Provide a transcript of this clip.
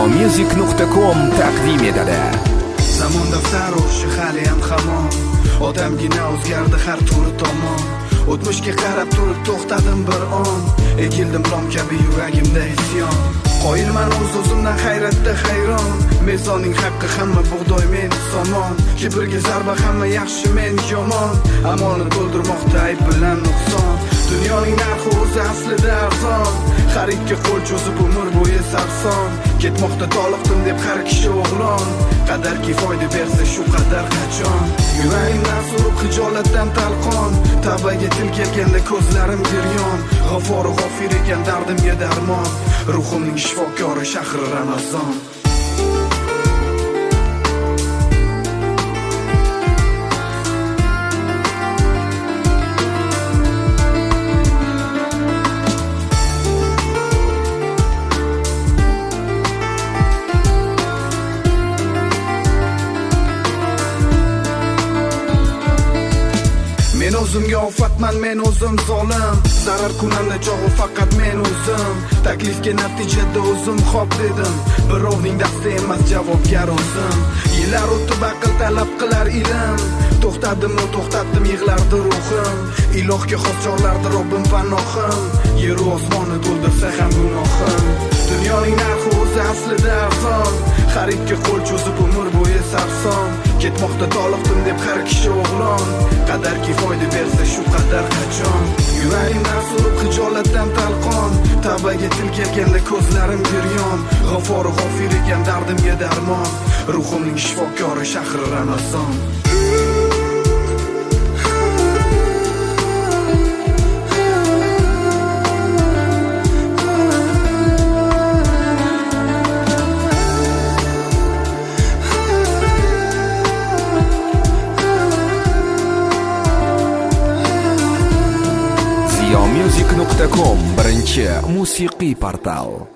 ziyomusic.com taqdim etadi. Zamon daftaroshi haliyam hamon, odamgina o'zgardi har turi tomon. O'tmishga qarab turib to'xtadim bir on, ekildim lom kabi yuragimda isyon. Qoyilman o'z-o'zimdan hayratda hayron, mezoning haqqi hamma bug'doy men somon. Kibrga zarba hamma yaxshi men yomon, amoni to'ldirmoqda ayb bilan nuqson. Dunyoning narxi o'zi aslida arzon, xaridga qo'l cho'zib umr bo'yi sarson. Ketmoqda toliqdim deb har kishi o'g'lon, qadarki foyda bersa shu qadar qachon. Yuragimdan surib hijolatdan talqon, tavbaga til kelganda ko'zlarim giryon. G'afori g'ofir ekan dardimga darmon, ruhimning shifokori shahri Ramazon. Men o'zimga ofatman, men o'zim zolim, zarar kunanda chog'i faqat men o'zim. Taklifga natijada o'zim xo'p dedim, birovning dasti emas javobgar o'zim. Yillar o'tib aql talab qilar ilm, to'xtadimmi to'xtatdim yig'lardi ruhim. Ilohga xos chorlardi Robbim panohim, yer osmonni to'ldirsa ham gunohim. Dunyoning narxi o'zi aslida arzon, xaridga qo'l cho'zib umr bo'yi sarson. Ketmoqda toliqdim deb har kishi o'g'lon, qadarki foyda bersa shu qadar qachon. Yuragimdan surib hijolatdan talqon, tavbaga til kelganda ko'zlarim giryon. G'afori g'ofir ekan dardimga darmon, ruhimning shifokori shahri Ramazon. ziyomusic.com birinchi musiqiy portal.